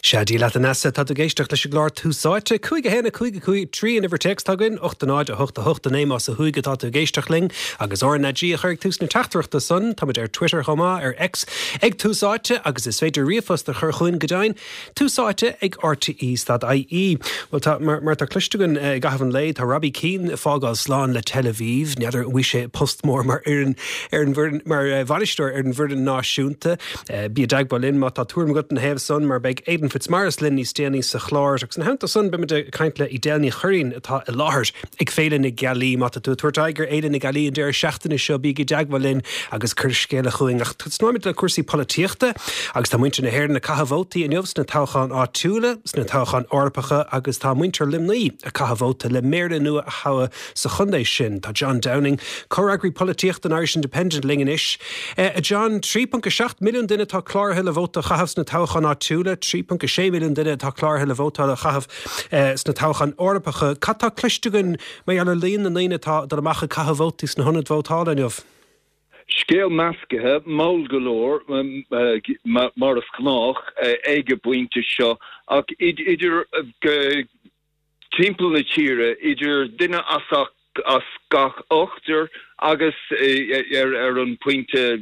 Seadí le an nasa tá géisteach leis glár túsáite, chuige héna chuige trí in iwwer text hagann, 8 a 8 néim as a chuige tá géisteach ling, agus orna dí a chuir tús na teachtarachta son, táid Twitter chomá X, ag túsáite agus is féidir riomfos de chur chuin godain, túsáite ag RTE.ie. Well tá mar tá cluistegan gahan leid, tá Robbie Keane fágáil sláán le Tel Aviv, neadidir bhui sé postmór mar bhanisteir an bhirden náisiúnta, bí daagbalin má tá túm gut an hebh son mar beag Aidan Fitzmaurice linn ní stéanaí sa chláir, agus an hananta son bimid a caiintle i déalní chuirín atá i láthir ag féile na galí má tú tuairtaigur Aidan na galí an deir seachtainna seo bí daagbalin agus chur scéile chuing ach tuaid le cuasaí políochta agus tá muintir na hhéir na cahavótaí in jobs na táchan áitiúla, sna táchan orpacha agus tá muintir limnaí a cahavóta le méirda nua a hawa sa chundéis sin. Tá John Downing choragri políocht an Irish Independent lingin ish. John 3.7 milliún duine tá chlárthe le bhóta chahaf sna táchan áitiúla, 3.6 milliún duine tá chlárthe le bhóta le chahaf sna táchan orpacha. Catá cluistegan mé an líon na líine tá dar macha cahavótaí sna 100 vótála inniuh. Scéal meascathe, máil golóir, mar as cnách, aige buinte seo, ach idir timpeall na tíre, idir duine as gach ochtar, agus an puinte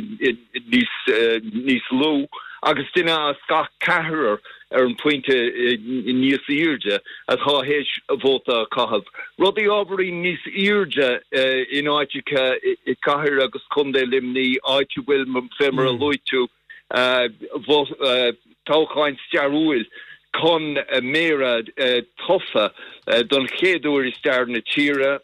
níos lú, agus duine as gach cahar an puinte níos irde, as há héis bhóta cahab. Rudí ábharí níos irde in áiticha I cahar agus chundé limní áiti bhfuil mam fémar a luitú táchain stearúil con méra tofa don chéadúir is stair na tíre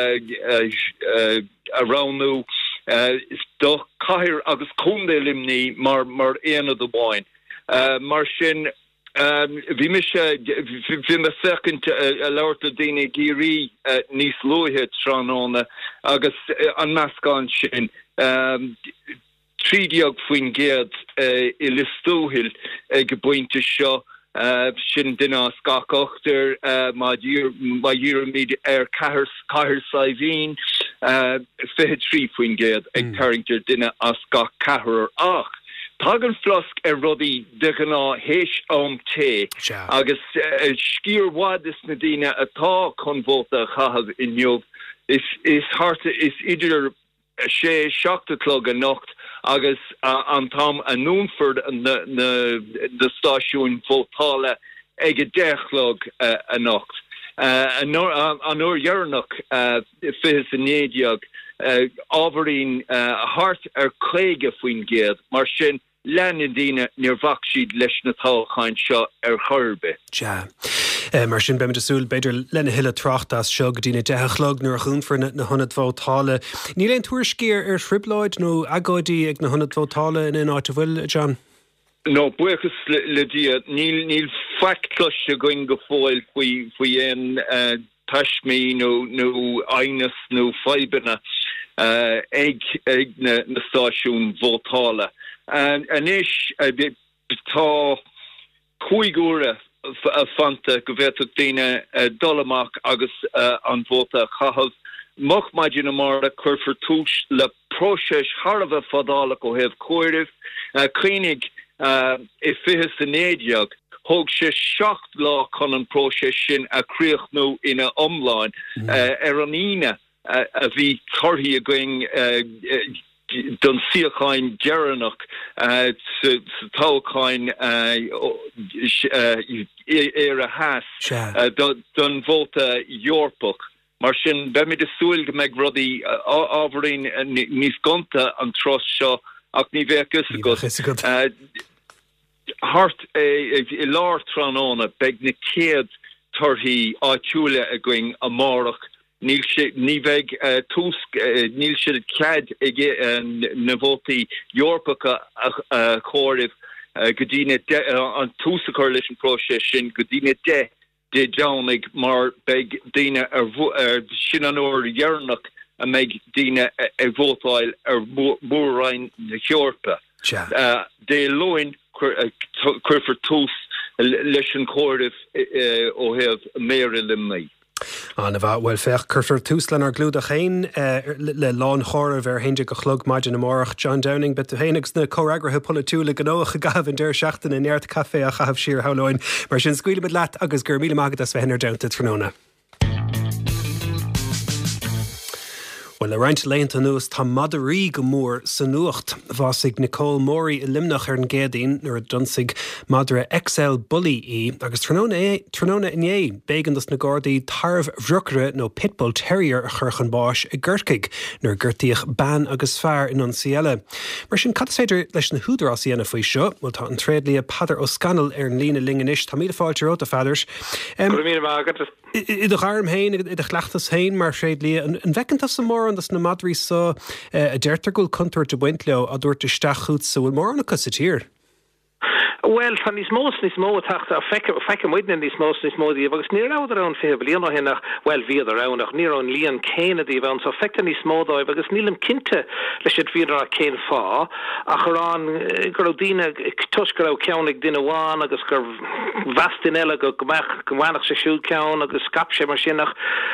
aroundú do cahar agus chundé limní mar éana do báin. Mar sin vi me second a lauta déine géri níos lóithe tránóna agus an meascán sin trídiag faoin géad I listóhil go buinte seo sin duine scach ochtar má dhéar míid cahar saibhín fithe trí faoin géad ag taringtar duine as gach cahar ach. Tagan flusk rudí deganá héis té agus scír wadis na díine atá convóta chahab in jobh is harte is idir sé seachtalog a nocht agus an tam a Noonford na stáisiún vótála ag a dechlog a nocht. An o'r jarnach fis a nédiag ábharín hart cléige faoin géad mar sin lenin díine níor bhach siad leis na táchain seo chorbe. Ja. Mar sin beimid asúil beidir lenne hiile trachttas seo go dtíine dechlog nuair chuúnfar na 100 vótála. Ní leon túair scéir shribláid nó agóidí ag na 100 vótála in áit bhfuil, John? No, buchas le dia, níl factlush going go fóil faoi ein tashmi no ainas no fibena ag na stáisiún vótála. An ish tá cuaigúra a fanta go bhfuil daine dolamach agus an vóta chahabh moch maidin amara curfer túis le próses Harbh fadála go hebh cuairibh clínig I fihe san éideag thug sé 7 lá chun an próses sin a críoch nó ina omláin an ine a bhí torthaí a going don siachain geranach sa táchain a has don vóta Yorpach. Mar sin bemid a súil go meid rudí ábharín níos gonta an tros seo ach ní bheithgus a hart I lár tránóna beg na céad torthaí áitiúla a going amárach ní bheith níl siad cead na bhótaí Yorpacha a chóiribh go dtíine an túsa chuir leis an próses sin go dtíine de dánig mar beg daine sin an óir dhearnach a meid daine bhótáil múrain na Yorpa. Dé loin chuirfar tús leis an chóiribh ó hebh méar limnaí. An bheit bhfuil fech chuir túslan ar glúd a chéin le lán chóir bhar héide go chlog maidin amach John Downing, bet héanagus na chorágrathe polúla gnácha gahabhann deir seachtain in neart caé a chahabh siar haáin, mar sin scuile bit leat agus gur míle mágad as bheithinar deanta tróna. Well, le roiint leanta nuas tá madarí go mór sa nuacht. Bhásig Nicole Maury I limnach ar an géadaín nuair a dunsig madra XL Bully í, agus tróna inné bégandas na Gardaí tarmh bhrucre nó pitbull terrier a churchan báis I ggurcaig nuair gurtaíoch ban agus fearr in an Ciele. Mar sin cad féidir leis na húdarás dhéanamh faoi seo, bhfuil tá an tréadlí a padar ó scanal ar an lína linganis, tá míle fáilte róta fadars. I do garm héin, I do chleachtas héin mar séad lí an bhecantas sa mór an das na madrí sa a deirtar gúil contúir de buint leo a dúirt isteach chuút sa bhfuil mór na cos a tír. Well, fan is mó tacht a feice muidna is módí, agus ní rád arán fé blion hinach, well, viad aránach, ní an líon céine dí bhain, so feice ní smódáibh, agus nílim cinte leis siad viad a cén fá, a chorán gur dína tus gur ceannig duine bháin, agus gur vastin eile go gomhainach sa siúd ceann, agus scap sé mar sinach.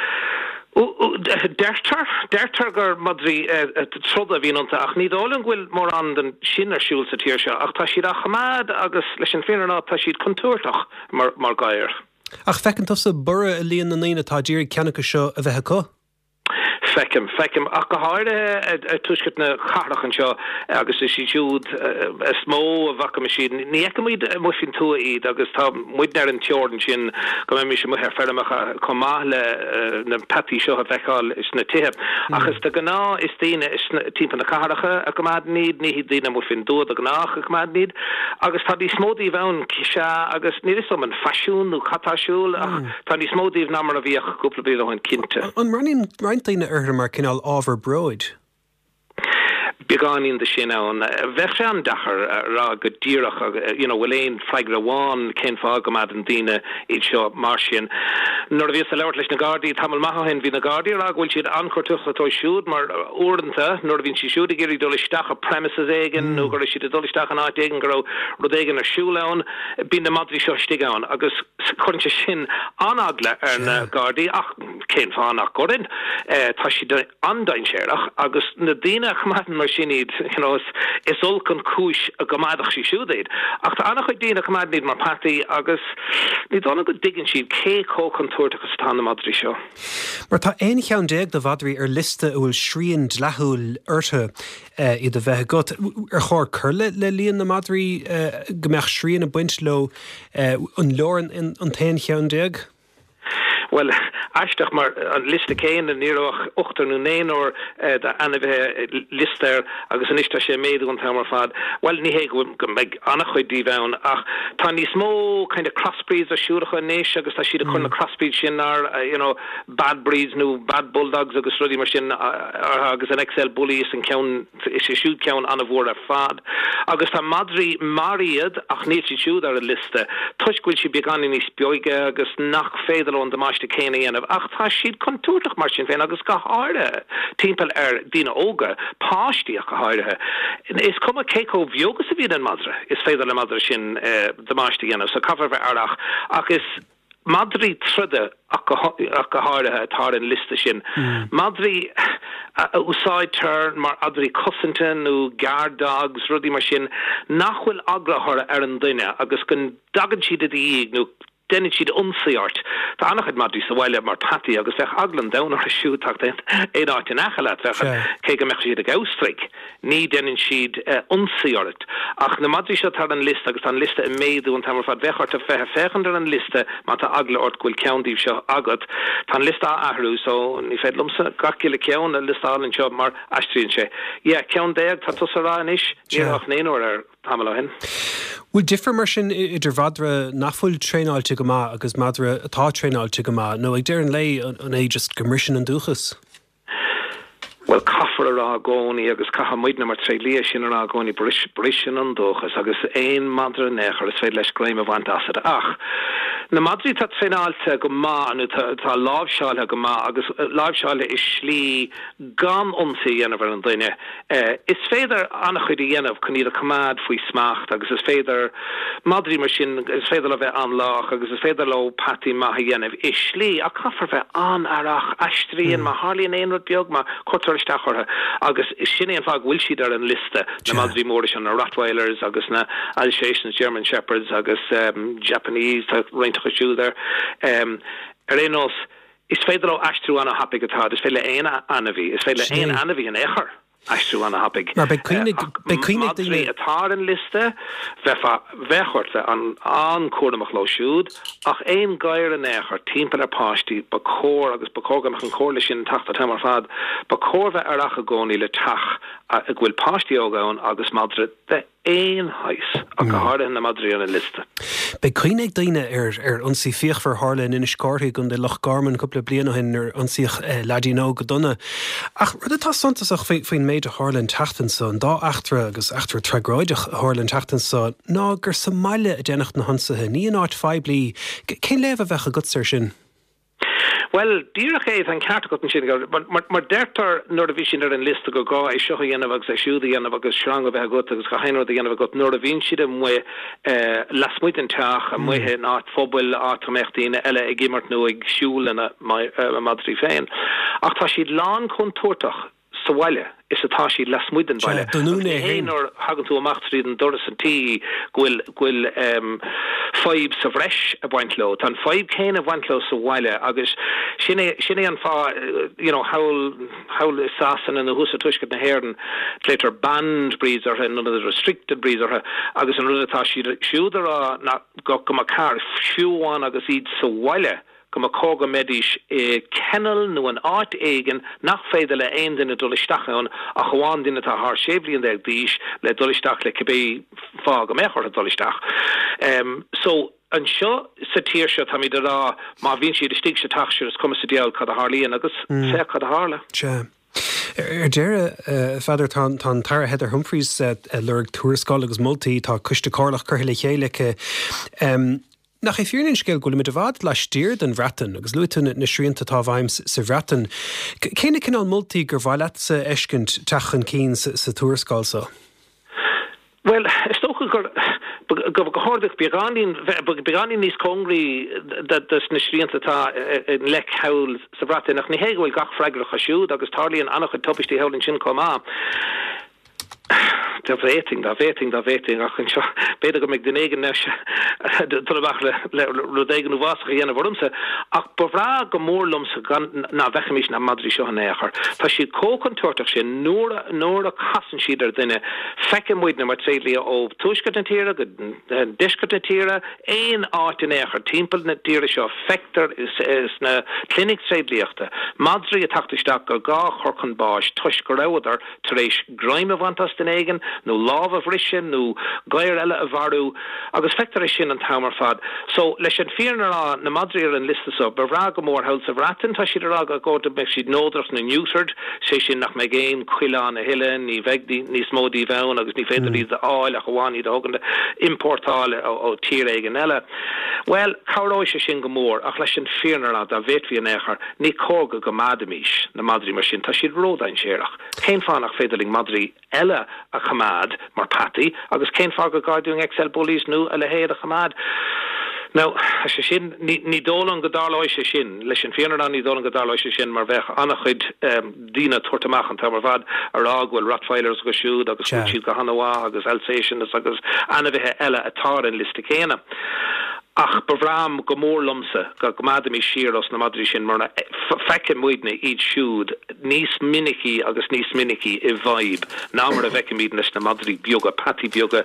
Dertar gur madri troda vínanta ach ní dálan gwil mór an den sin siúl sa tíir seo ach tá siad a chamad agus leis an féidirná tá siad contúirtach mar gaiir. Ach fecintach sa bura a líon na naine tá dír ceannacha seo a bheithe có? Fecim ach go háirde tuiscut na charlachan seo agus is siúd smó a bhacha sin ní eicimid mu sin tú iad agus tá muidnar an teordan sin go mé sem muthir fermacha comá le na patí seo a bheicáil is na tithe agus de gná is tíine is timp na charlacha a gomád níd ní dína mu fin dúd a gnách a gomád níd agus tá dí smódaí bhain se agus ní is som an fasisiúnú chatáisiúil ach tá dí smódaíh námar a bhíoch cúpla bliain an cinte. An reintaine mar cinál ábhar broid. Beganin de sin an bheith an dachar rá go ddíireach bhfuil éon freigra bháin cén fá go mad an daine iad seo mar sin. Nuair a bhí a leabhart leis na Gardaí tamil maithe hí na Gardaí rá bhfuil siad anchortuach atá siúd mar uaireanta nuair a bhín si siúd a géirí dolisteach a premises éigen nó gur siad a dolisteach an áit éigen gur rud éigen ar siúlán bí na madrí seo stigáin agus chuinte sin anagla ar na Gardaí ach cén fá nach gorin tá siad andain séireach agus na daine chmaithn mar sinid is olcan cúis a gomadach sí siúdaid. Ach tá annach chuid dína gomadníd mar patí agus ní donna go diggin siad cé cócantúirta agus tá na madrí seo. Mar tá aon cheann déag do bhadrí ar liste a bhfuil sríonn leithúil urtha iad a bheith got ar chóir curle le líon na madrí gombeach sríonn a buint le an leoran an tain cheann déag? Well, aisteach mar an liste céin an níoch 8 nó 9 or de anbheith lister agus an ista sé méadú an tamar fad. Well, ní hé go meid annach chuid dí bhain ach tá ní smó kind of crossbreeds a siúracha néis agus tá siad a chun na crossbreed sin ar bad breeds nó bad bulldogs agus rudí mar sin agus an XL Bully is an ceann is sé siúd ceann an bhór ar fad. Agus tá madrí mariad ach níl si siúd ar a liste. Tuisgúil si beganin ní spioige agus nach féidir an de céine anamh ach tá siad contúirteach mar sin féin agus go háirthe timpeall ar dína óga páistíach go háirthe. Is cuma céó bheogus a bhíad an madra is féidir le madra sin de máistí anamh sa cafar bheith arach ach is madrí trude ach go háirthe tá an liste sin. Madrí úsáid turn mar adrí cosanta nó guard dogs rudí mar sin nachhfuil agrathra ar an duine agus gon dagan siad a díag nó dennin siad unsaíart. Tá annachid madrí sa bhaile mar patí agus bheith aglan dán ar a siúteach éon áit in achalaat bheith cé go meach siad a gaustraig. Ní dennin siad unsaíart. Ach na madrí seo tar an liste agus an liste i méadú an tamar fad bheithart a fechan ar an liste má tá agla ort gúil ceanndíh seo agat. Tá liste ahrú so ní féad lumsa gacile ceann a listálann seo mar aistríonn sé. Ceann déag tá tusará inis níach néonúir ar tamil hin. Bhfuil differ mar sin idir bhadra nachfuil tréáilte go maith agus madra atá tréáilte go maith nó ag dearan lei an é just gomrisin an dúchas? Well, caffar ará gcónaí agus cacha muidna mar trélia sin ará gcónaí brisin an dúchas agus éon madra nechar is féad leis gréim a bhaint asad ach. Na Madrid tá féináilte go má nó tá lábhseáile go má agus lábhseáile is slí gan onsaí dhéanamh an duine. Is féidir annach chuid dhéanamh chun iad a cumad faoi smacht agus is féidir Madrid mar sin is féidir le bheith an lách agus is féidir le patí maithe dhéanamh is slí a caithfar bheith an arach aistríonn má hálíonn éonrad beag má cuirteiristeach ortha agus is sinna an fág bhfuil siad ar an liste na Madrid móris an na Rottweilers agus na Alsatians, German Shepherds agus Japanese chuisiú there. Rénos is féidir ó astrú anna hapig atá, is féile éana anahí, is féile éana anahí an échar. Astrú anna hapig. Maar bij Madrid atá an liste bheitchort an cuaramach lo siúd ach éon gair an échar timpeall ar páistí ba cór agus ba cógamach an cór lei sin tachta tamar fad ba cór bheith arach a gcónaí le tach a bhfuil páistí ógáin agus Madrid de éon hais a go háda na Madrid an liste. Bei cuineag daine ar ansí fioch for Harlan in Scarthaigh gon de Loch Garman cúpla bliana hin ar ansíoch ladino go donna. Ach rud atá santasach faoin méid a Harlan Tachtanson dá achtra agus achtra treagráideach Harlan Tachtanson ná gur sa maile a déanacht na hansathe ní an áit feblií cén léh a bheith a gutsir sin? Well, díach éh an ceart gotin sin mar deirtar nuair a bhí sin ar an liste go gá é seo dhéanamh agus é siúda dhéanamh agus seang a bheith agat agus go héanú dhéanamh agat nuair a bhíonn siad mu lasmuid an teach a muithe áit fóbail átamachtaíine eile ag gimmart nó ag siúil na Madrid féin. Ach tá siad lán chun tuairteach sa bhaile is atá siad lasmuid an bhaile. Héanor hagan tú amach tríd an doras an tí gwil five sa bhreis a bhaintló. Tá five céin a bhaintló sa bhaile agus sinné an fá hawl is sasan in na húsa tuiscad na héirn léitar banned breeds or another restricted breeds or agus an rud atá siúdar na go a car fiúháin agus iad sa bhaile go a cóga medis kennel nu an áit éigen nach féidir le ein din a dolisteachán a choáin din atá haar séblion der díis le dolisteach le cibé fá go mechar a dolisteach. So an seo sa tíir seo tá míidir rá má vín siad stig se taxir as cum sa diaal cad a Harlíon agus fé cad a Harla. Deire feidir tá Tara Heather Humphreys lurg túrascáil agus multaí tá cuiste cálach chuirtha le chéalacha. Nach é fiúrinn scéil go le mit a bhd le stír den bhreatain agus luútain na sríanta tá bhaim sa bhreatain. Céine cinál multaí gur bhile sa eiscint techan cín sa túrascáil sa? Well, stocha gur go háirdeach beganín níos congrí das na sríanta tá in lech hawl sa bhreatain nach ní héhfuil gach freigrach a siúd agus tarlíonn annach an topistí hewlinn sin comá. Da waiting ach an seo beidir go meid den éigen neise tulbach le rodéigen úváscha dhéanamh ormsa ach bhrá go mórlumsa na bheicimís na Madrid seo an éachar. Tá siad cócan tuairteach sin nóir a casan siad ar duine feice muid na mar tréidlí ó tuiscad na tíre go discad na tíre éon áit in éachar timpeall na tíre seo fectar is na clinic tréidlíochta. Madrid a tachtisteach go gá chorcan báis tuis go raudar tar éis groim a bhaantas den éigen nó láb a bhrisin nó gair eile a bharú agus fectar sin an tamar fad. So leis an fiarna na Madrid ar an liste so bhrá go mór hail sa bhreatain tá siad ará go gáta meid siad nódrach na Newsard sé sin nach meid géin chuileán a hiileán ní bheagdí ní smódí bheann agus ní féidir í áil a goháin a hagan importáil ó tír éigen eile. Well, cabhróid sé sin go mór ach leis an fiarna a bhéit hí an éachar ní cóga go madamís na Madrid mar sin tá siad ródain séireach. Cén fánach féidirling Madrid eile a chamad mar patí agus cén fá go gáidúing Excel bullies nu a le héad a chamad. Now, sé sin ní dólan go dáláis sé sin leis an fianna ní dólan go dáláis sé sin mar bheith annach chuid dína tuairteach an tamar fad ará bhfuil Rottweilers go siúd agus siad go Hanawha agus Alsatians agus anna bheithe eile atá in liste céine. Ach bhrám go mórlumsa go madamí síros na Madrid sin marna feice muidna iad siúd níos minicí agus níos minicí I bhaib ná mar a bheice míad leis na Madrid bioga patí bioga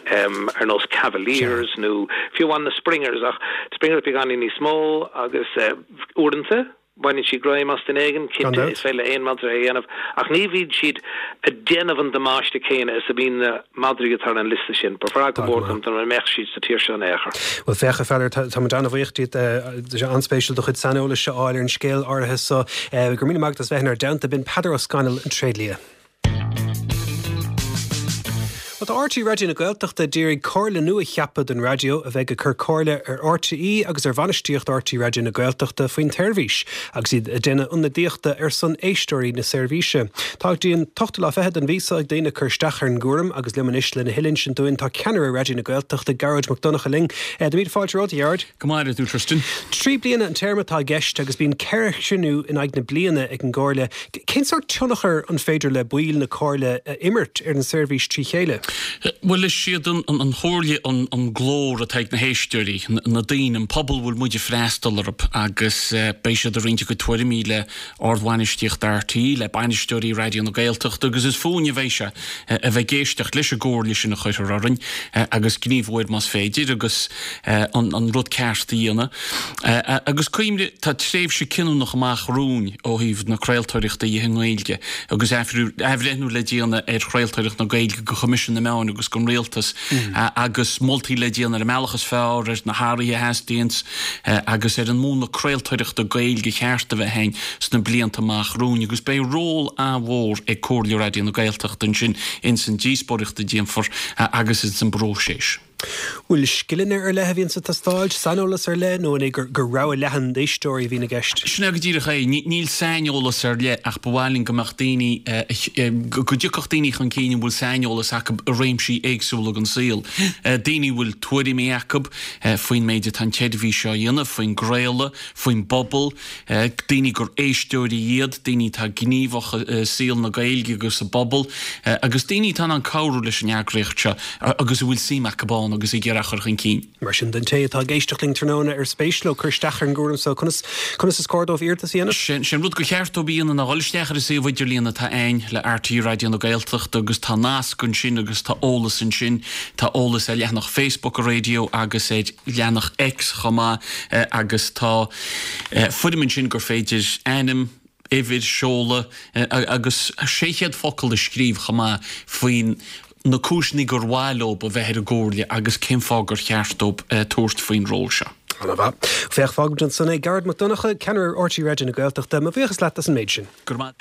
ar nós Cavaliers nó fiúháin na Springers ach Springer beganí níos mó agus úranta Bain si groim as den eigen kind is féile ein Madrid dhéanamh ach ní bhíd siad a déanamh an damáiste céine is a bhín Madrid tar an liste sin befrá go bórcham an meach siad sa tíir se an éachar. Well fecha fellir tá anna bhíochtíad sé anspéisiúil do chud sanolalas se áil ar an scéal áirithe so gur mína magtas bheithnar damta bin Pedro O'Scannell an tréidlia. But RTí radio na Gaeltachta dírig cóirla nua cheappa den radio a bheith go cur cóirla RTí agus bhanistíocht RTí radio na Gaeltachta faoin teirvís agus iad a déine ionadíochta son éistóirí na servíse. Tá díon tochtala fehead an vísa ag déine chur stachar an gúram agus limanis le na hilinn sin dúin tá ceanara radio na Gaeltachta Garage McDonagh ling. De míad fáilte rád Yard. Gomaire tú Tristan. Trí bliana an termatá gceist agus bíon ceirich sinú in ag na bliana ag an gáirle. Cén sort tionachar an féidir le buil na cóirle immert an servís trí chéile? Well is siad an chóirle an glór a teag na héisteúí na daon an pobl bhfuil muidir freistal arab agus béise a rinte go 20 míle ordhhainisteocht RTí le bainisteúí radio na Gaeltacht agus is fóine bhéise a bheith géisteach leis a ggóir leis na chuir arin agus gníomhhaid mas féidir agus an rud ceirtaíana agus cuimle tá tréimh se cinú nach amach rún ó híomh na creiltóireachta i hingéilge agus efhrenú le díana creiltóireacht na Gaeilge go chomission na meán agus gon réaltas agus multi le díana ar meachchas fearr na háirí a heastíons agus an múna creiltóireacht a Gaeilge chearta bheith hain sna blianta amach rún agus bé ról a bhór ag cóirle radio na Gaeltacht an sin in san díospóireachta díon for agus in san bróséis. Bhfuil skillinne le híonn sa tastáil sanolas le nó gur rá lehan d'éistóirí hí na gceist. Sna go dtíire níl sainolas le ach bhhailinn gomach daoine go dúchach daoine chun cíine bhfuil sainolas ach réimsí éagsúla an síl. Daoine bhfuil tuairí mé acab faoin méide tan teadhí seo dhéanana faoin gréile, faoin bobbal, daoine gur éistóirí iad, daoine tá gníomhach síl na Gaeilge agus a bobbal, agus daoine tá an cabhrú leis an eagréochte agus bhfuil síach go agus I ggéarachar chun cín. Mar sin den té tá géisteachling tróna spéislo chur stachar an gúram so chunas is cordóh irtas íana. Sin rud go cheartó bíana na gáilistechar is bhaidir líana tá ein le RTí radio na Gaeltacht agus tá nás gon sin agus tá ólas in sin tá ólas leannach Facebook radio agus leannach X chomá agus tá fudimin sin gur féidir einnim évid seola agus séchead focail de scríb chomá faoin na cúsní gur bháilób a bheith a ggóirle agus cin fágur cheartóp tóst faoin ról se. Anna Feach fág an sanna Garage McDonagh ceanar RTí radio na Gaeltachta má bhíochas leat as an méid sin. Gurmad.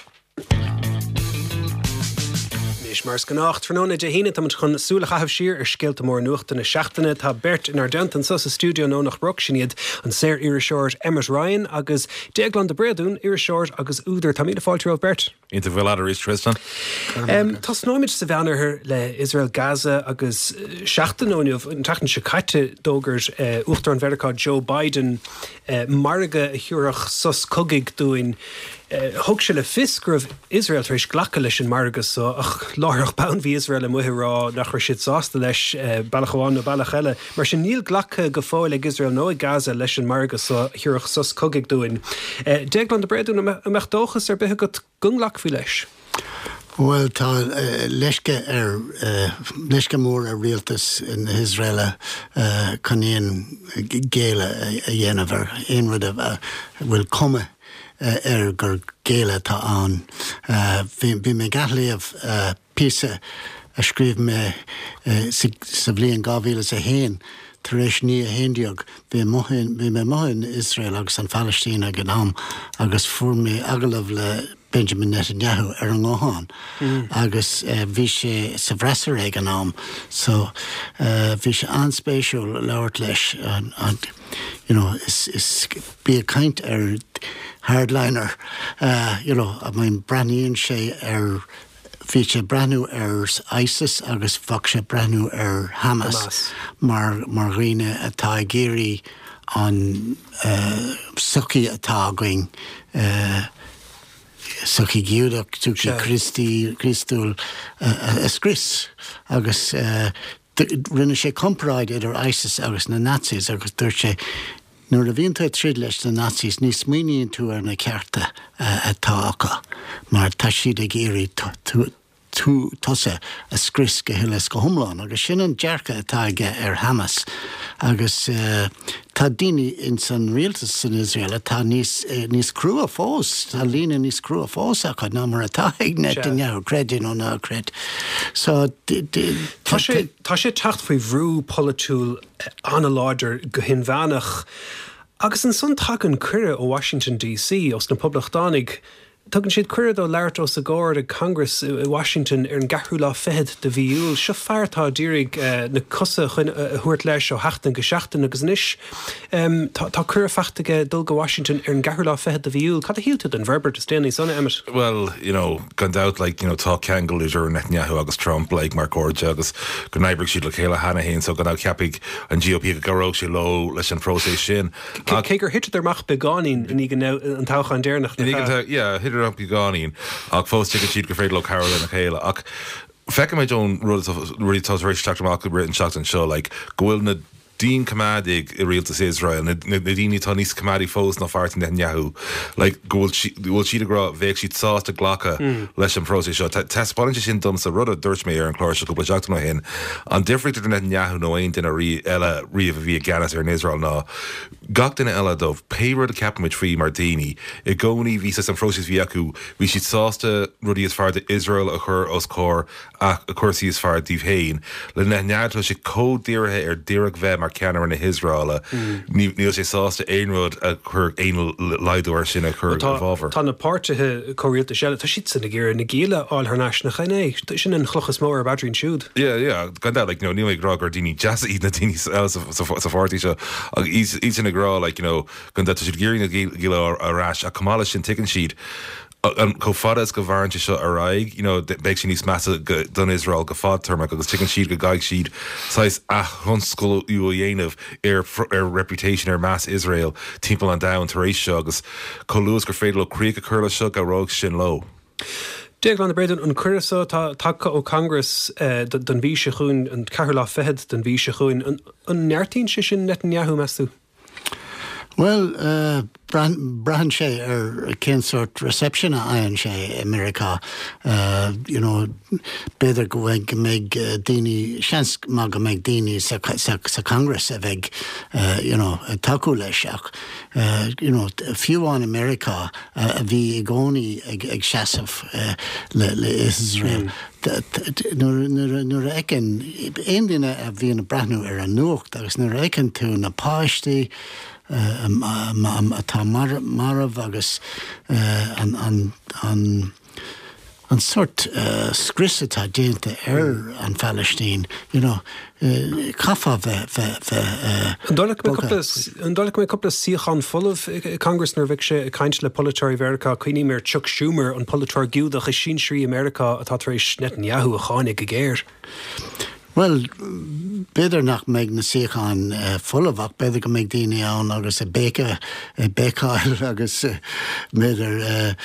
Mars gannacht vernóna de héine tam chun súla chahab siir scéalta mór nuachta na seachtainna tá Bert in Ardentan sa studio nó nach brok sinad an séir Iriseoir Emmet Ryan agus Déaglan de Breadún Iriseoir agus úidir tá míle fáiltear Bert. Inta bhfuil adar is Tristan. Tá snáimiid sa bheanarthar le Israel Gaza agus seachtainóniuh an tatan se caite dógars uachtar an Vericá Joe Biden marga a thiúrach sus cogig dúin thug se le fisgrah Israel trééis ghlacha leis an margus so ach láthach pound hí Israel a muthirá nach chuir siad sásta leis bailachháin na bailach mar sin níl ghlacha go fáil ag Israel nó ag Gaza leis an margus so thiúrach sus cogig dúin. Déaglan de Breadún a meachtóchas bethe go gunglach fi leis. Well, tá leisce mór a rialtas in Israel chuníon géile a dhéanamhar aon rud bhfuil cuma gur géile tá an. Bhí mé gathléamh písa a scríb mé sa bblion 2001 tar éis ní a héndiog bhí mé mothán Israel agus an Palestín ag an am agus fuair mé agalamh le Benjamin Netanyahu an gáán agus bhí sé sa bhreasar ag an am so bhí sé anspéisiúil leabhart leis is bí a caint hardliner a main braníonn sé bhí sé breanú ISIS agus bhag sé breanú Hamas mar riine atá géirí an sucí atá going sucí giúdach tú sé Christúil scris agus rinne sé compráid idir ISIS agus na Nazis agus dúirt sé nuair a bhíonn tú tríd leis na Nazis ní smaoiníonn tú ar na cearta atá acha mar tá siad ag géirí tú tosa a scris go hilas go thomláin agus sin an dearcha atá aige Hamas agus tá daoine in san rialtas san Israel atá níos crua fós tá lína níos crua fós acha ná mar atá ag Netanyahu credin ó ná cred so tá sé techt faoi bhrú polytúil anna láidir go hinmheanach agus an son tag an cuire ó Washington DC os na poblach dánig tugann siad cuiread ó leabhart ó sa gáir a Congress i Washington ar an gathú lá fethead de bhíúil seo fearrtá dírig na cosa chuin thuirt leis ó heachtain go seachtain agus níis. Tá cur feachtaige dul go Washington ar an gathú lá fethead de bhíúil. Cad a hiúte an bhreabair is déanaí sanna Emmet? Well, gone out tá Kangol idir Netanyahu agus Trump Mark Orge agus go naibrigh siad le chéile Hanahan so go ceapig an GOP go goróg sé lo leis an próséis sin. Cé gur hitir amach beáín in an tácha an déirnach. Hidir am beáín ach fós siad go féad le Carolyn na chéile ach fecha méid John ruítá rééis teachach go Britain seach an seo gohfuil na Dín Camadig I rialtas Israel na díní tá níos Camadi fós na fartin Netanyahu bhfuil siad ará bheith siad sásta ghlacha leis an próséis seo. Tespáinte sin dom sa rud a dúirt mé ar an chláir se go seachtain nó hin an difricht Netanyahu nó aon duine eile riamh bhí ganas ar an Israel ná gach duine eile dómh péir a capimid frí mar daoine I gcónaí ví an próséis bhí acu bhí siad sásta rudí is fear de Israel a chur os cór ach a cuasaí is fear díobh hain le Netanyahu sé códíirithe ar díreach bheith mar ceanar na Israel níl sé sásta éonrod a chur éon leidúir sin a chur bhábhar. Tá na páirtethe choíochta seile tá siad sanna ggéir na gíile áil th neisna chané sin an chluchas mór badrín siúd. Gan that níl grá gur daoine jazz iad na daoine sa fáirtí seo agus í sin grá gan that siad géirí na gíile arás a cumála sin tican siad an cofadas go bhairnte seo a raig, beag sin níos measa don Israel go fád termach agus tican siad go gaig siad sais a thunscoil u dhéanamh ar reputation ar mass Israel timppla an dain tar éis seo agus choúas gur féidir le críoch a chuirla seo go róg sin lo. Déag an bredan an cuirsa tá ó Congress don bhí se chuún an cethir lá fethead don bhí se chuún an neartín se sin Netanyahu measú. Well, brahan sé cén sort reception a aon sé America, beidir go bhfuil go méid daoine seans má go méid daoine sa Congress a bheith taú leis ach fiúháin America a bhí I gcónaí ag seasamh le Israel. Nuair écinn aon duine a bhí na brathnú ar an nuacht agus nuair écinn tú na páistí tá marmh agus an sort scrisatá déanta ar an Palestine, cafa bheith. An dóla mé coppla síochan fullh Congress nar bheith sé caint le Polytóir America cuoine mar Chuck Schumer an Polytóir giúdach I sin srí America atá tar éis Netanyahu a cháinnig go géir. Well, beidir nach méid na síocháin fullhach beidir go méid daoine ann agus a bécail agus beidir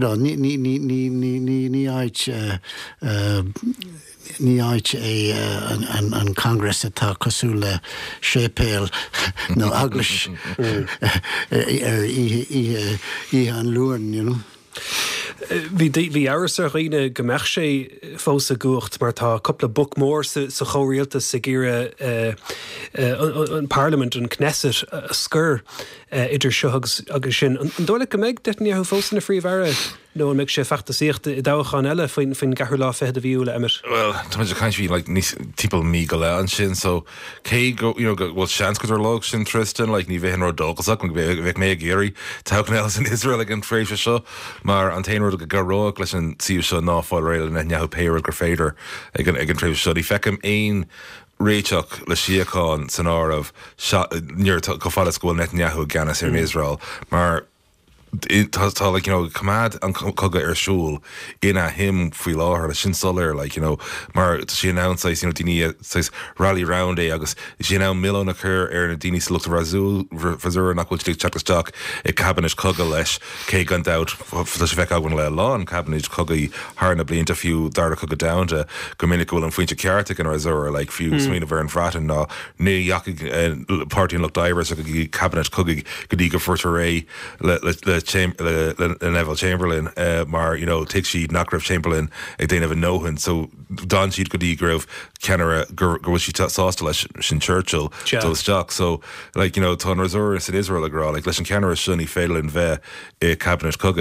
ní áit é an Congress atá cosú le sépéal nó aglas ar í an luain, Bhí áras ar riine gomeach sé fós a gúcht mar tá coppla book mór sa chóiríalta sa gíre an Parliament an Knesset a scur idir seogus agus sin. An dóla go méid Netanyahu fós na phríomhhara nó an méid sé feachta síochta I dáchan eile faoin gathir lá fethead a bhíúla Emmet. Well, tá sé caiint bhí níos timpeall mí go le an sin, so cé bhfuil seans go log sin Tristan, ní bheith an dógasach bheith mé géirí táchan eile in Israel ag an fréise seo, mar an taonrad go goróach leis an tíú seo ná fáil réile Netanyahu péir gur féidir ag an fréise seo. Í fecim aon réiteach le síocháin san ámh níor go fáil go bhfuil Netanyahu ganas ar in Israel, mar tá cumad an cogad ar siúl ina him faoi láthair le sin solir mar sí announce daoine rally round é agus sí ná milliún a chur ar na daoine sa lucht razúr nach bhfuil teachtasteach ag cabinet cogad leis cé gan dat sé bheith aghain le lán cabinet cogaí thna blianta fiú dar cogad damta go minic bhfuil an faointe ceartach an razúr fiú smína bhar an bhratan ná ní party an lucht divers a go cabinet cogaí go dtí go furtar ré le Neville Chamberlain, mar take sheet nach raibh Chamberlain ag déanamh nóhan, so don siad go dtí raibh ceanara gur bhfuil si sásta leis sin Churchill dósteach, so tá razúr in Israel ará leis an ceanara sin í féile an bheith I cabinet cogaigh.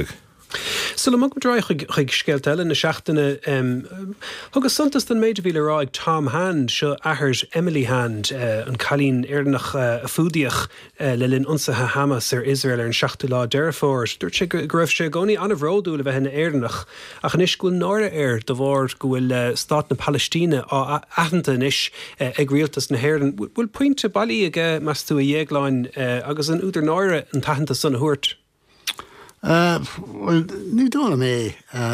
So mag dra chuig scéalt eile na seachtainna agus santas den méidir bhí leráig Tom Hand seo ahairs Emily Hand an chalín éarnach a fúdiach le linn ionsaithe Hamas ar Israel ar an 7 lá deirfóir. Dúirt sé go raibh sé gcónaí anna bhródú le bheith hena éarnach ach an is gúil náire air do bhór go bhfuil Stát na Palestíne á aithanta inis ag rialtas na hÉireann. Bhfuil pointe bailí ag meas tú a dhéagláin agus an úidir náire an taithanta san thuairt. Well, ní dóla mé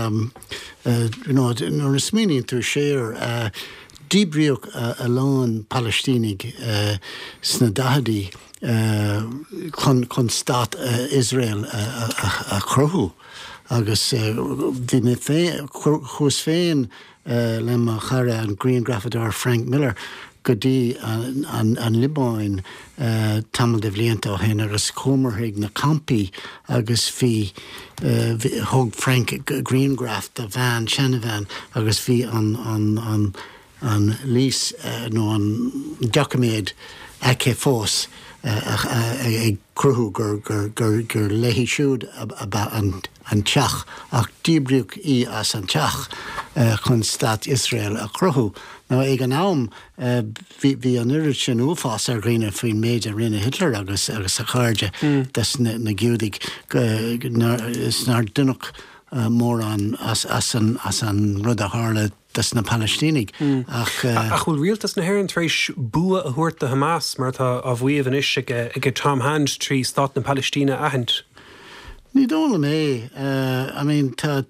nó is míní tú séir díbríoch a lán Palestínig sna dahadaí chun Stát Israel a chruthú agus bhí mé chus féin le mar chara an Green Grafadar Frank Miller go dtí an Libáin tamil de bhlianta hen agus comarthaigh na campi agus bhí thug Frank Greengraft a bhean Chenavan agus bhí an lís nó an documéid aice fós ag cruthú gur léhí siúd an teach ach díbriúch í as an teach chun Stát Israel a cruthú. Now, ag an am, bhí an uirid sin uafás ar gríine faoin méid a rinne Hitler agus a cháirde des na giúdig is nar dunnach mór an as an rud a hála des na Palestínig. Ach bhfuil rialtas na hÉireann tar éis bua a thuairt a Hamas mar tá a bhuiamh an is ag Tom Hand trí Stát na Palestíne aithint. Ní dóla mé, I mean,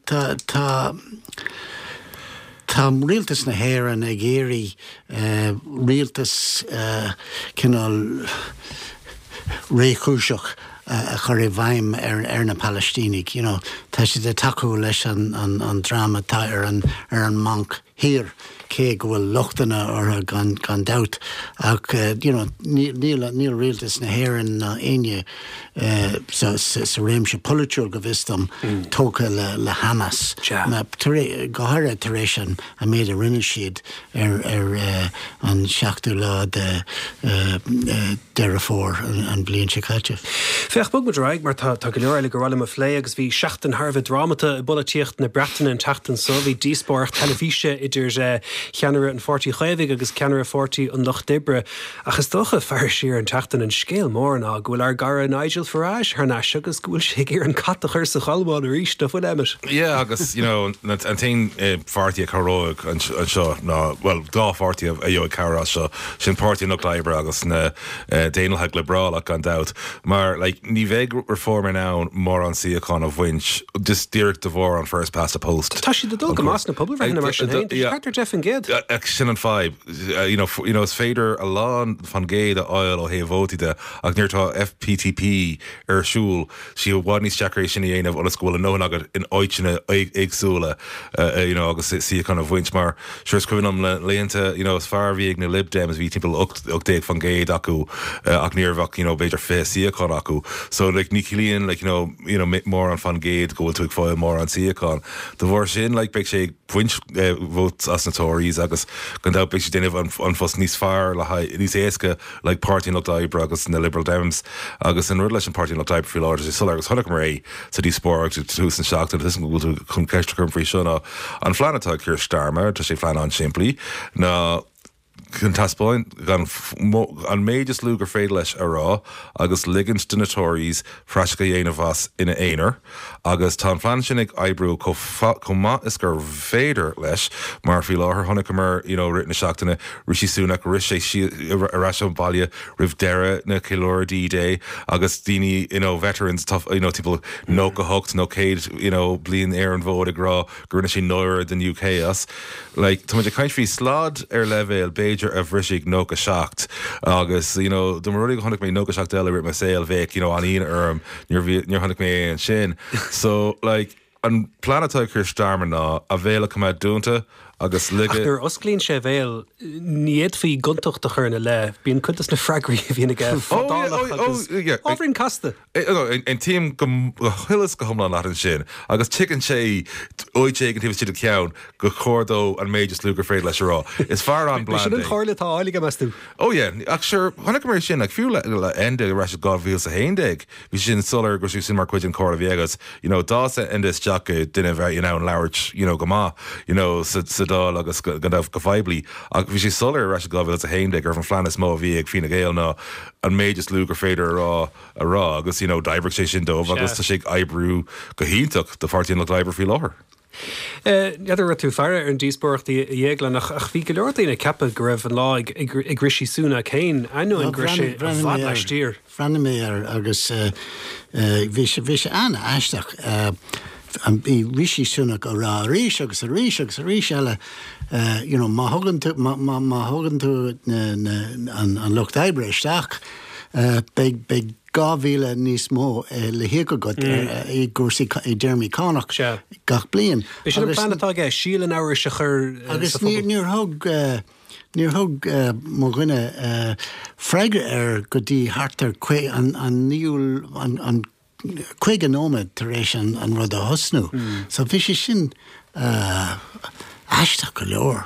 Tá rialtas na hÉireann ag éirí rialtas cinál réchúiseach a chur é bhaim ar na Palestínig. Tá si de takeú leis an drama tá ar an manc hir cé go bhfuil lochtainna or gan dat ach níl rialtas na hÉireann na aine sa réimse polúil go bhistam tóca le Hamas. Gohaire tar éis a méad a rinne siad ar an 7 lá de deirfór an blion se caite. Feach bug raig mar tá go leor go bhfuil a phlé agus bhí 7 Harbh drámata bolatíocht na Bretain an tatan so bhí díospóir televíse idir cheanara an 40 chaimhigh agus ceanara 40 an Loch Dibre agus dócha fear siar an tatan an scéal mór ná gohfuil ar gara Nigel Farage thnáis agus gúil sé gur an catachar sa chalbáin a ríist do fuil éimeas. Yeah, agus an tein 40 a caróig an seo ná well dá 40 a dheoig cara seo sin pártí nach leibre agus na déanalthe le brálach an dat mar ní bheith reform ná mór an siacán a bhaint just dúirt de bhór an first past a post. Tá si de dul go más na pobl bheithna mar sin hain. Dr. Jeff an Gad. Sin an 5. Is féidir a lán fan géad a oil ó héhótiide ach níirtá FPTP ar siúl si bhhaid níos teacaréis sin dhéanamh an scóla nó agad in áitine agsúla agus si chun a bhaint mar seir scuinn am le léanta is fear bhíag na Lib Dems bhí timp 8 fan géad acu ach níorhah beidir fé siacán acu so ní cilíonn mór an fan géad gohfuil tú ag fáil mór an siacán. De bhór sin beag sé bhaint vót as na Tories agus gan da be déanamh an fós níos fearr le níos éasca le Party Not Dibre agus na Liberal Dems agus an rud leis an Party Not Dibre fi láidir sul agus thonig mar é sa dí sport tú san seach is go bhfuil chun ceiste chun frí seo an fleanatá chuir starmer tá sé flean an siimplí na chun taspáin an méidir slúgur féad leis a rá agus ligint den na Tories freisca dhéanamh as ina éonar agus tá flean sin ag ebrú má is gur féidir leis mar fi láthair tháinig mar rit na seachtainna Rishi Sunak ris sé arás an bailile rih deire na Kilóir D-Day agus daoine veterans tipo nó go hocht nó céad blion ar an bhód agrá gurna sin nóir den UK as tá muidir caiint fhí slád ar levéil Beiidir a bhrisig nó go seacht agus do mar rudig tháinig mé nó go seacht eile rit me saoil bhéic an íon orm níor tháinig mé an sin so an planetá chur starmer ná a bhéle cumad dúnta agus le Achtar osclíonn sé bhéal níiad faoi guntocht a churna le, bíon chutas na freigraí bhíonna go ábhrín casta. Ein tíim chulas go thomlá nach an sin, agus chicken sé oidé an tíh siad a ceann go chódó an méidir slúgur féad leis rá. Is far an bland. Sin an cháirla tá áige meú. Ach sure, tháinig mar sin ag fiú le ende ra gáhíil sa héindeag, hí sin solar go sin mar cuid an cóir bhégas, dá ende Jack duine bheith an lauert go má, sa dá agus go dabh go feibli, ach bhí sé solar ra gáhíil a héindeag ar fan flanas mó bhí ag fina géal ná an méidir slúgur féidir rá agus daibre sé sin dómh agus tá sé ebrú go híntaach de fartíon le daibre fi láthir. Idir tú fearre an díosborchttaí dhéaglan ach bhí go leirtaína cappa go raibh an lá ag grisí súna céin aú an grisí bhd le tír. Franna mé agus bhí sé anna eisteach an bí risí súna go rá ríis agus a ríis eile má thugann tú an lucht éibre isteach beag gáhíle níos mó le hiaca go i gúsaí i Jeremy Connacht gach blian. Bhí sin an planetá sílan áir se chur agus níor thug mo gine freigre go dtí hartar an níúil an chuig an nómad tar éis an rud a hosnú. So bhí sé sin eisteach go leor.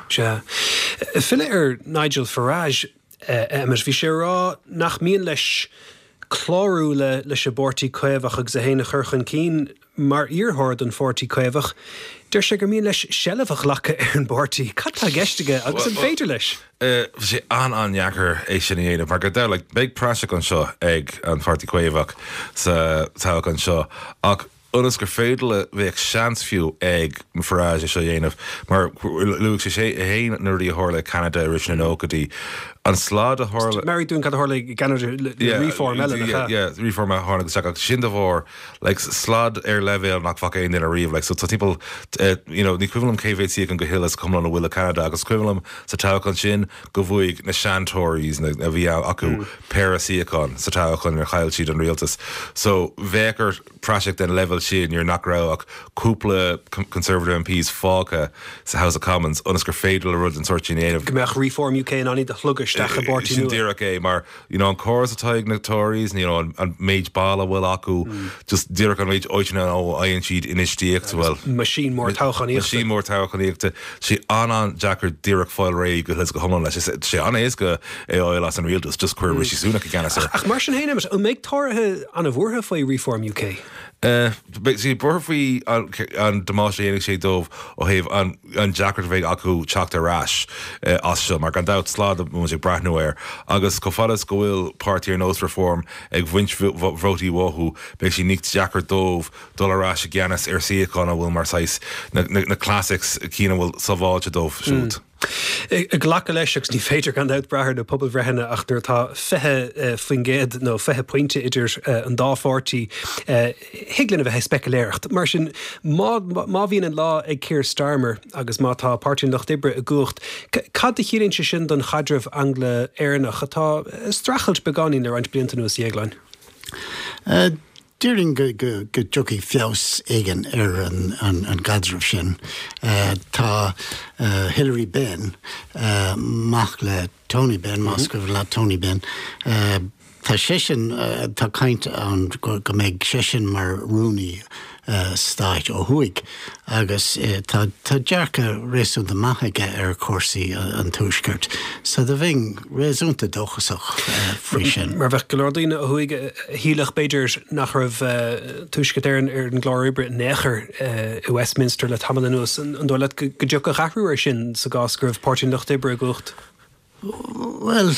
File Nigel Farage mas bhí sé rá nach míon leis chlárú le se bortí cuevach agus a héna churchan cín mar íorthir an fortí cuevach. Dir sé gur míon leis sellafach lacha ar an bortí. Catá geistige agus an féidir leis. sé anheacar é sin héanamh, mar go d le beag praise an seo ag an fortí cuevach sa tá an seo ach Unas gur féadle bheith seans fiú ag me Farage seo dhéanamh, mar luach sé héin nuirí hála Canada ris na ógadí. An slád a hála... Mary dún cad hála Canada reform eile. Reform a hála go sin bhór, slád levéil nach fac éon in a riomh, so people, ní cuilumm KVT an go hilas cum an bhfuil Canada, agus cuilumm sa táchan sin go bhuaig na seantóirs a bhí acu Parasíacán sa táchan ar chail siad an rialtas. So bhécar project den level sin you're not growach cúpla Conservative MPs fáca sa House of Commons unas gur féidir le rud an sort sin éanamh. Gombeach Reform UK an aní de chlugasteach a bortí nua. Sin díreach é, mar an córas atá ag na Tories, an méid bála bhfuil acu, just díreach an méid oitina ó aon siad inistíocht bhfuil. Machine mór táchaníochta. Sí an Jackar díreach fáil ré go hlis go thomlan leis. sé an éis go é áil as an rialtas, just chuir rishi súnach a gceannas. Ach mar sin héanamas, ó méid táirithe an a bhuatha faoi Reform UK? Sí burfaí an Damáis dhéananig sé dómh ó héh an Jackar bheith acu teacht arás as seo, mar gan dat slád mu sé brathnú air, agus go fadas go bhfuil Party ar Nós Reform ag bhaint bhrótaí mhóthú, beidh sí nícht Jackar dómh dul arás a gceannas ar síochána bhfuil mar sais na classics cína bhfuil saváilte dómh siút. Ghlacha leiseach ní féidir gan dat brethir na pobl bhreithena ach nuair tá fethe faoin géad nó fethe pointe idir an dáfártaí hiaglann a bheith speculéireacht. Mar sin má bhíonn an lá ag Keir Starmer agus má tá Páirtín Nach Dibre a gcuacht. Cad a chiarann sé sin don chadramh Angla éireannach atá strachailt beganín ar aint blianta nuas dhéaglainn? During go jockey fios igen an gadruf sin tá Hillary Benn mach le Tony Benn Moscow le Tony Benn tá session tá kaint an go meg session mar Rooney stait ó huig agus tá dearcha réú de maithaige ar cuasaí an túisceart. So de bhín réúnta dochasach frí sin. Mar bheith golódaíine a thuig hílach beidir nach raibh túiscetéireann ar an gláiribre neachair i Westminster le tamala nuas an dóile go deoch a chahrú ar sin sa gás go raibh Páirtín Nach Dibre a gcuacht. Well,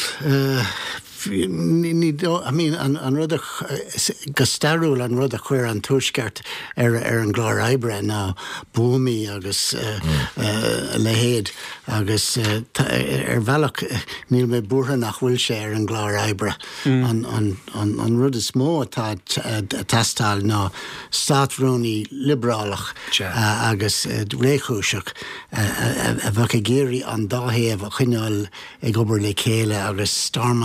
an rudach gastarúil an rudach chuir an túisceart ar an glár éibre ná búmi agus lehéad agus ar bhealach níl mé bútha nach bhfuil sé ar an glár éibre. An rud is mó atá tastáil ná stáitrónaí liberálach agus réchúiseach a bheith a géirí an dáhéamh a chuineáil ag obair le chéile agus starmant a chuineáil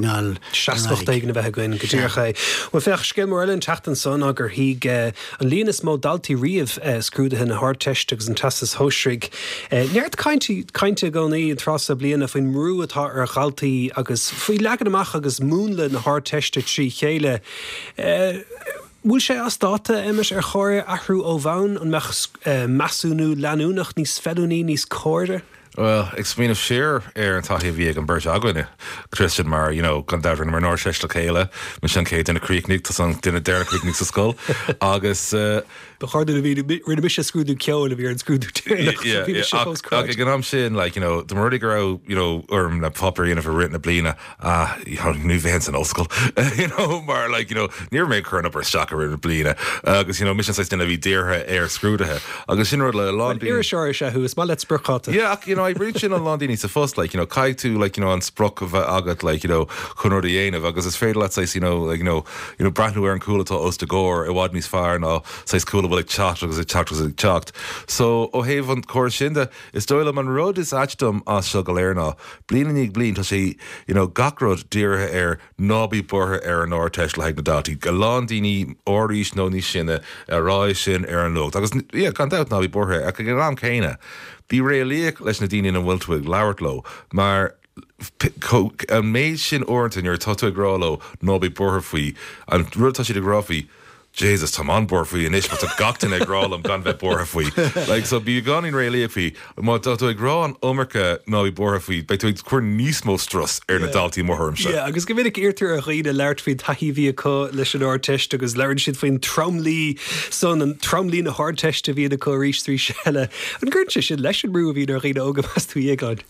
cinál Seaachta ag na bheith goin gotícha. Wa fech skill marlinn teachtan son agur hí an línas módaltaí riamh scrúdathe na hardteiste agus an tasas hóstrig. Neart cainte gonaí tras a bliana faoin mrú atá ar chaltaí agus faoi legan amach agus múnla na hardteiste trí chéile. Bhfuil sé as dáta imis ar chóir ahrú ó bhain an measúnú leanúnach níos feúní níos cóirde? Well, ik smeen of sheer an tahi vi an Burj Agwine Christian mar, gan dar mar nor sech chéile, me sin Kate in a creeknig to san dinner der creeknig sa skull. Agus Beharden rinne mis scrúdú ceol a bhí an scrúdú gan am sin, the Murdy Grow, na popper in for written a blina, nu vans an old school, mar near me current up or shocker in a blina, agus mission size dinner vi dearha scrúdathe, agus sin le London. Irish who is mal sprachata. Yeah, I reach in on London it's a fuss kai to on spruck of agat chunor the ain of agus it's fair let's say brand new and cool to us to gore it wad me's fire now says cool like chat because it chat was chalked so o haven chorshinda is doyle man road is achdom as sugalerna bleening bleen to say gakrod dear nobby bor an or tesla hag nadati galandini orish no ni shinne a shin an look that was can't out nobby bor I could get ram kana Bí réalaíoch leis na daoine an bhfuiltuig leabhartló, mar an méid sin orintn ar tatu agráló nó bí bortha faoi, an ruúiltá siad agrafaí, Jesus, tá an bor faoi inis, but a gatain agrálam gan bheith bortha faoi. So bí ganin réalaíoch faoi, má tatu agrá an umarcha nó bí bortha faoi, beid tú chuir níos mó stras ar na daltaí mórtharmse. Yeah, agus go minic irtar a riad a leirt faoin taithí bhí có leis an áirteiste agus leirann siad faoin tromlí son an tromlí na hardteiste bhí a có rís trí seile. An gcuirte sin leis an brú a bhí ar riad óga pas tú dhéagáid.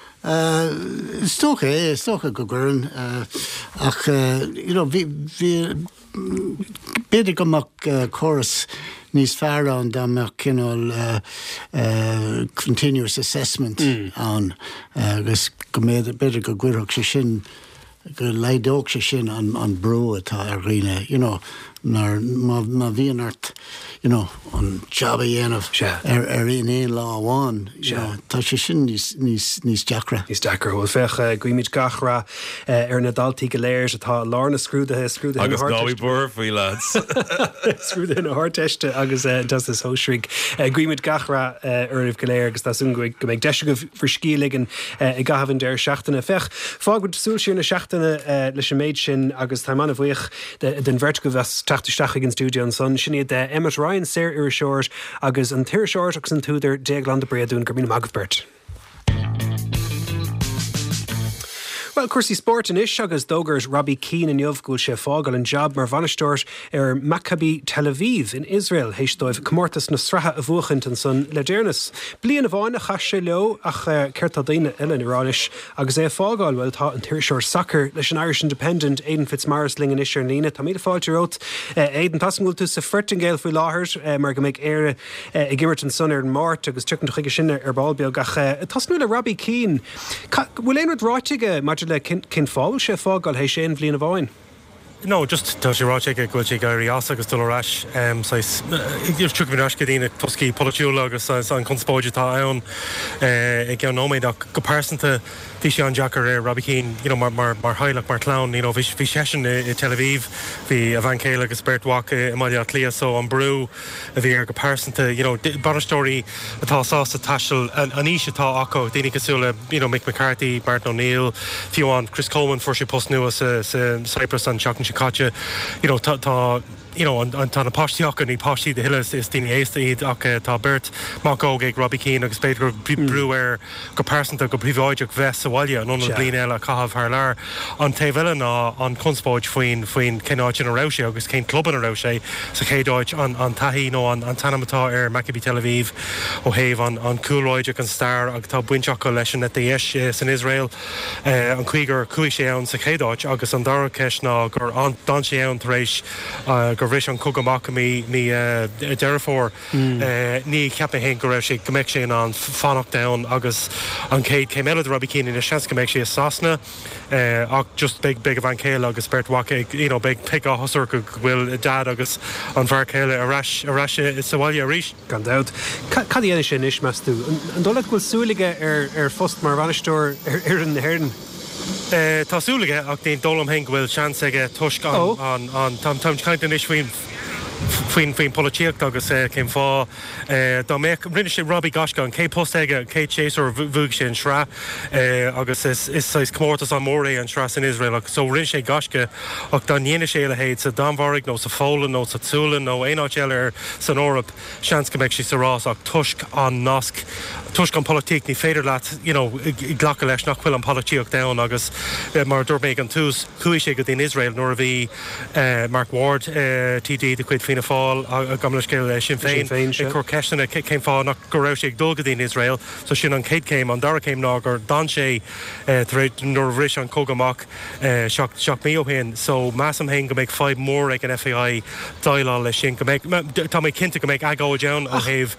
Stocha go gurn ach bhí beidir gomach choras níos fearr an dáach cinál continuous assessment an agus go méad beidir go gcuireach sé sin go leidóg sé sin an brú atá ar riine nar má bhíon art an job a dhéanamh ar in éon lá amháin tá sé sin níos deacra. Níos deacra bhfuil fech guimiid gachra ar na daltaí go léir atá lána scrúdathe agus náí bor faoi lads. Scrúdathe na hardteiste agus das is hósrig. Guimiid gachra armh go léir agus táún go méid deise go friscíligan I gahabhann deir seachtainna fech. Fágad súil sin na seachtainna leis an méid sin agus tá manana bhuioch den vertigo bheits tachtasteach an stúdio an son sin iad Emmet Ryan séir ar seoir agus an tíir seoir agus an túidir déag land a breadún gur mína magahbert. Well, cursí sport in is agus dógars Robbie Keane in Jov gúil sé fágal an job mar vanistors Maccabi Tel Aviv in Israel héistóibh comórtas na stratha a bhuachant an son le déirnas. Blian a bháin a chas sé leo ach ceirtá daine eile Iránis agus fágal bhfuil tá an tíirseoir soccer leis an Irish Independent Aidan Fitzmaurice in isir lína. Tá míad fáilte rót Aidan tasúil tú sa fertingéil faoi láthir mar go méid éire I gimmert an son ar an mát agus tucann chuige sinne ar ballbeag ach tasúil a Robbie Keane. Bhfuil éon ráiteige le cin fáil sé fágal hééis sé bbliana a bháin. No, just tá sé ráteige go sé gar riasa agus dulrás gur tu ras go dtíine toscí polúla agus an conspóide tá ann ag an nóméid go pásanta bhí sé an Jackar Robbie Keane mar haileach mar clown bhí sesin I Tel Aviv bhí a bhain céile agus Bertwach I maiile lia so an brú a bhí ar go pásanta banistóí atá sásta taiisiil an níos atá acu daoine cosúla Mick McCarthy, Bart O'Neill, fiúán Chris Coleman for sé post nua sa Cyprus an Chuck Chicacha, tá an tá na páisteach ní páistí de hiile is tíine éasta iad ach tá Bert Macó ag Robbie Keane agus beidir brú ar go pásanta go príomháideach bheits a bhaile an blian eile cahabh thar lear an taobhile ná an conspóid faoin cináid an rá sé agus cén club an rá sé sa chédáid an taí nó an tanamatá ar Maccabi Tel Aviv ó héamh an cúlóideach an star agus tá buinteach leis an ETS san Israel an chuigur cuaig sé ann sa chédáid agus an dara ceis ná gur an dan sé ann taréis gur bhris an cogamach ní deirfór ní ceapna hen go raibh sé gomeic sé an fannacht da agus an céad cé meile Robbie Keane in seans gomeic sé sasna ach just big a bhain céile agus Bertwach big pick a hosur go bhfuil dad agus an bhar céile arás is sa bhaile a ríis. Gan dat. Cad dhéana sé níos meas tú. An dóla bhfuil súlaige ar fust mar bhanistóir ar an na haireann. Tásúlaige ach déon dólam hen bhfuil seans aige tuisc an tam caiint is faoin políocht agus céim fá dá mé rinne sé Robbie Gasca an cé post aige cé séar bhúg sé an srá agus is cmórtas an mór an srá in Israel so rinne sé gasca ach dá dhéine sé le héad sa dámharig nó sa fólan nó sa túlan nó éáil san órap seans go méid sí sa rás ach tuisc an nasc tuisc an politíic ní féidir leat ghlacha leis nach bhfuil an políocht da agus mar dúirméid an túús chuí sé go dtíon Israel nuair a bhí Mark Ward TD de chuid fina fáil a gamlascéil Sinn Féin chu ceisina céim fá nach go raibh sé dul go dtíon Israel so sin an céad céim an dara céim ná gur dan sé nuair bhris an cógamach seach mí óhéin so meam hain go méid 5 mór ag an FAI dailá le sin tá mé cinnta go méid agáil deann ó héh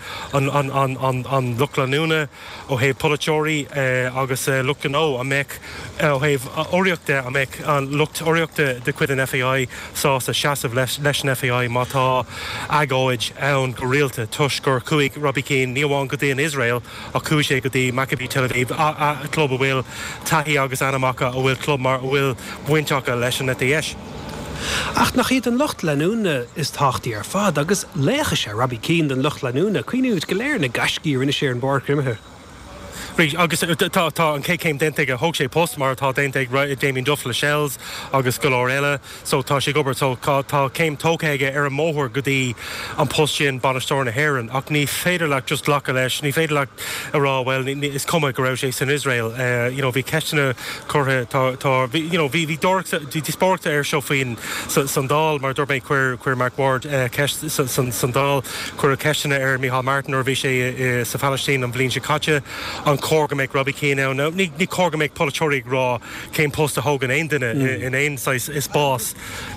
an luclanúna ó héh politeóirí agus luchan ó a meic ó héh óíochta a meic an lucht óíochta de chuid an FAI sá a seaamh leis an FAI mátá agáid ann go réalta tuis gur chuig Robbie Keane níomháin go dtíon Israel a chuig sé go dtí Maccabi Tel Aviv a club a bhfuil taí agus anamacha ó bhfuil club mar bhfuil buinteacha leis an ETS. Ach nach iad an lucht leúna is táchtaí ar fad agus lécha sé Robbie Keane den lucht leúna cuiinúd go léir na gascí rinne sé an bar crimithe. agus tá an cé céim denteigh a thug sé post mar tá denteigh Damien Duff le Shells agus go leir eile so tá sé gobar tá céim tóchéige ar an móthir go dtí an post sin banistóir na Héireann ach ní féidir le just lacha leis ní féidir le ará well is cuma go raibh sé san Israel bhí ceistena chutha bhí spórta ar seo faoin san dál mar dúirméid chuir Mark Ward san dál chuir ceistena ar Micheál Martin or bhí sé sa Palestine an bblin se caite an cóga méid Robbie Keane now ní cóga méid politeóirí rá céim post a thógan aon duine in aon is bás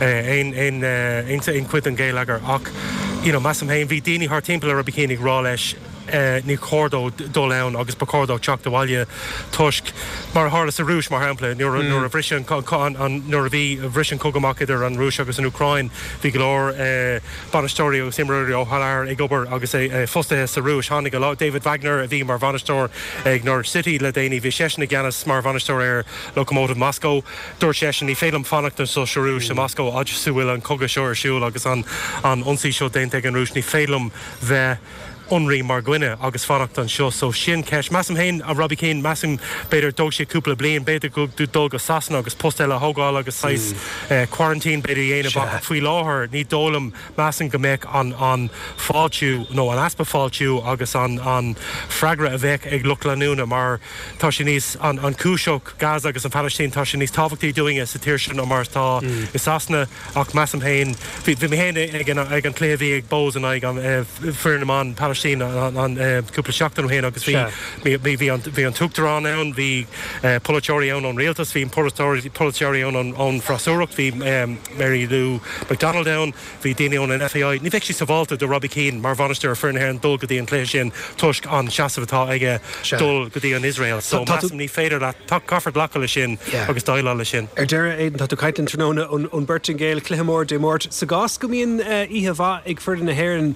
aon cuid an géalagar ach meam hain bhí daoine th timppla Robbie Keane rá leis ní cordó dó len agus ba cordó teach do bhaile tuisc mar hálas a rúis mar hapla nuair a bhrisin nuair a bhí bhrisin cogamach idir an rúis agus an Ucrain bhí go leir banistóirí agus imúirí ó Hallar ag obair agus é fósta sa rúis tháinig go lá David Wagner a bhí mar bhanistóir ag Norwich City le déanaine bhí seisna gceannas mar bhanistóir ar Locomotive Moscow dúir sesin ní félam fannachta so rúis sa Moscow áidir súil an coga seo ar siúil agus an ionsaí seo déanta an rúis ní félam bheith unrí mar gcuine agus fannacht an seo so sin ceis meam hain a Robbie Keane meam beidir dóg sé cúpla blion beidir go dul go sasanna agus postéile thógáil agus sais quarantín beidir dhéanamh faoi láthair ní dólam meam go méid an fáiltiú nó an aspa fáiltiú agus an freigra a bheith ag luclanúna mar tá sin níos an cúiseach Gaza agus an Palestine tá sin níos tábhachtaí doinge sa tíir sin ó mar tá is asna ach meam hain bhí mé héine ag an cléhí ag bós an ag an fearnamán Palestine an cúpla seachtain héin agus bhí an tuachtarrán ann bhí politeóirí ann an réaltas bhí politeóirí ann an frasúracht bhí Mary Lou McDonald ann bhí daine ón an FAI ní bheith sí sa bháilta do Robbie Keane mar bhainisteir fearna an dul go dtí an léis sin tuisc an seaamhtá aige dul go dtí an Israel so ní féidir le tá caafar lecha le sin agus dáile le sin. Ar deire éan tá tú caiitlinn tróna an Bertingale Cluicheamór de mórt sa gás go míon ihe bha ag fuir na Héireann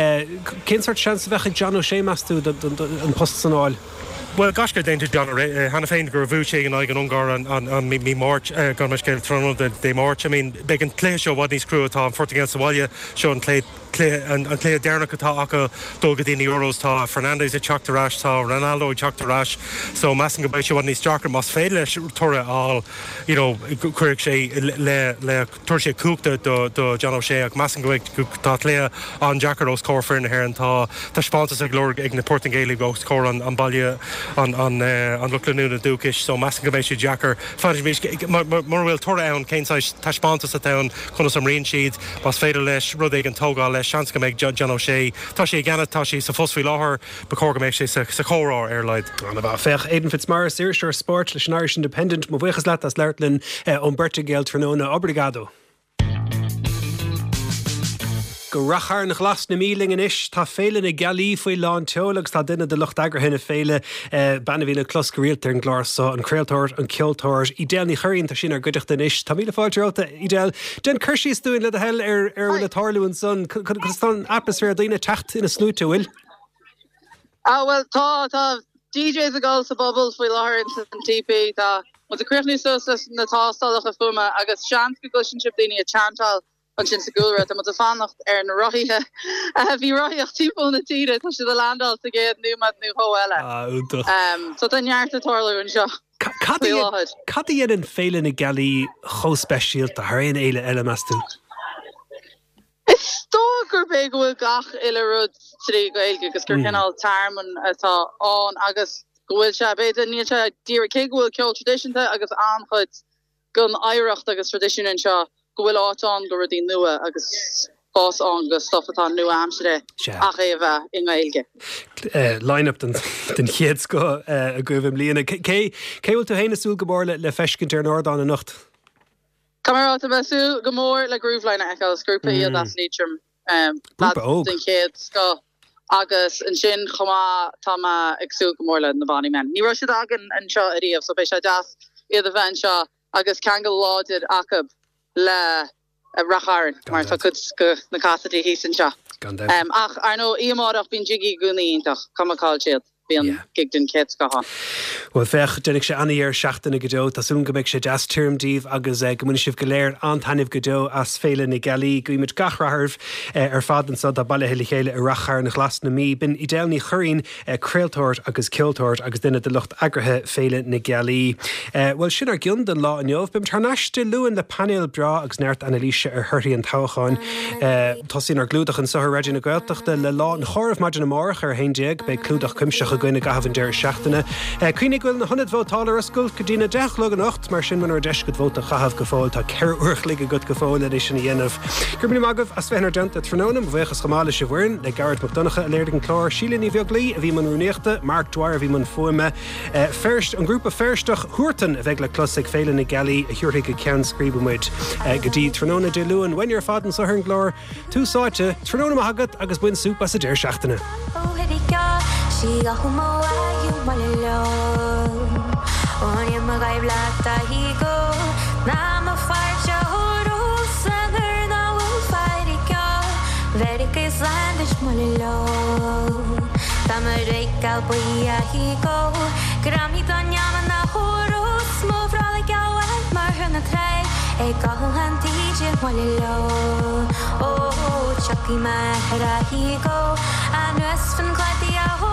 cinsart seans bheith John O'Shea masú an post sanáil. Well gasca déint John hanna féin gur bhú sé an ag an ungar an mí mát gan meis céil tróna dé mát be an clé seo bhd níos cruú atá an Fortigán Somália seo an clé déirnach atá acha dulga daoine euros tá Fernandes a teachtarrás tá Ronaldo teachtarrás so meam go béid se bhd níos deachar más féile leis tura á chuirigh sé le tuair sé cúpta do John O'Shea ach meam go tá lé an Jackar os cóir fear na Héireann tá spátas ag glóir ag na Portingale go cóir an baile an luclanúna dúchais so meam go béid sé Jackar mar bhfuil tura ann céintáis tá spátas a ann chun sam rion siad más féidir leis rud ag an tógáil seans go méid John O'Shea tá sé gceanna tá sí sa fosfaí láthair ba cóir go méid sé sa chórá ar leid. Anna bh fech Aidan Fitzmaurice Irish Sport leis an Irish Independent mo bhuichas leat as leirtlinn ón Bertingale Tróna obrigado. Go rachar na glas na míling is tá féile na galí faoi lán teolagus tá duine de lucht agur hinna féile banna bhíle clos go rialtar an glársa an creaaltóir an ceoltóir idéal ní chuiríonn tá sin ar goideach den is tá míle fáilteirta idéal den chuirsíos dúin le a hell ar le tarlúin son chun atmosfér daoine techt ina snúte bhfuil. Well tá DJs a gáil sa bubbles faoi láthir an TP tá was a Christmas so na tástal a fuma agus chance go ship déine a chantal an sin segura am a fannacht na roihe hí roiach típó na tíide tá si a landal a géad nu mat nu hoile so den jaart a toler an seo. Cadí an féile na galí chospéisialt a haon éile eile meú. Is tógur be gohfuil gach ile rud trí goilge agus gur cinál tarman atá an agus gohfuil se beidir níl se dír céhfuil ceol tradiisianta agus anchuid gun éireacht agus tradiisiún an seo gohfuil áán go rudí nua agus fás an go stoffatá nua amside ach éh in gailge. Line-up den chéad go a goibhim líana. Céhfuil tú héanana súl gomór le feiscint ar an ardán a nocht? Camerata besú gomór le grúfleine eá grúpa iad as lítrum den chéad go agus an sin chomá tá agsú gomór le na bhaní men. Ní ro si agan an seo a riamh so bei se das iad a bhain seo agus cheangal láidir acab le racharan mar tá go na casatí hísan seo. Ach ar nó íamárach bín jiggy gúnaíintach cumáil siad. Gig den kids go ha. Well fech dennig se aníar seachtainna godó tásún go méid sé jazz termdíh agus gomuine sibh go léir antainmh godó as féile na galí goimiid gachrathbh ar fadan sa a bailile heile chéile a rachar na glas na mí bin idéalní choirín creaaltóirt agus ceoltóirt agus duine de lucht agrathe féile na galí. Well sin ar gion den lá aniuh bim tarnaiste luúin le panel bra agus neart analíse ar thuirí an táchaáin. Tásín ar glúdach an sothir réidir na Gaeltachta le lá an chorh maidir na marach ar haindéag be clúdach cumseach goine gahabn deir seachtainna. Cuoinnig bhfuil na 100 vótálar a scoil go dtína 10 le an 8 mar sin man ar 10 go bhóta chahabh go fáil tá ceir uirchlig a go go fáil éis sin dhéanamh. Gurmí magah a Svenar Dent a trónam bhhéchas chamála se bhhain le Garrett McDonagha a léirigh an chlár sílan í bheag lí a bhí man rúnéachta Mark Dwyer a bhí man fuime. First an grúpa firstach thuirtan a bheith le closig féile na galí a thuirthaigh go ceann scríbmuid go dtí tróna de luúin when ar fadan sa an glár túsáite tróna agad agus buin súpa sa deir seachtainna. Siga humo ayu malalo Onya magay blata higo Nama farcha huru Sagar na will fight ikya Very case landish malalo Tamareka boya higo Gramita nyama na huru Smovra like yawan marhana tray Eka hulan tijin malalo Oh chaki mahra higo Anu esfan klati yaho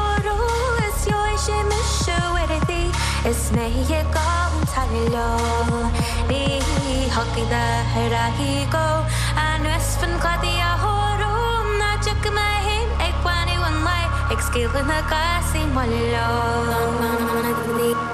Is me ye gone talilo Ni hockey da herahi go And Westfan Claudia Horum Na check my him Ek wani one light Ek skill in the gas in my low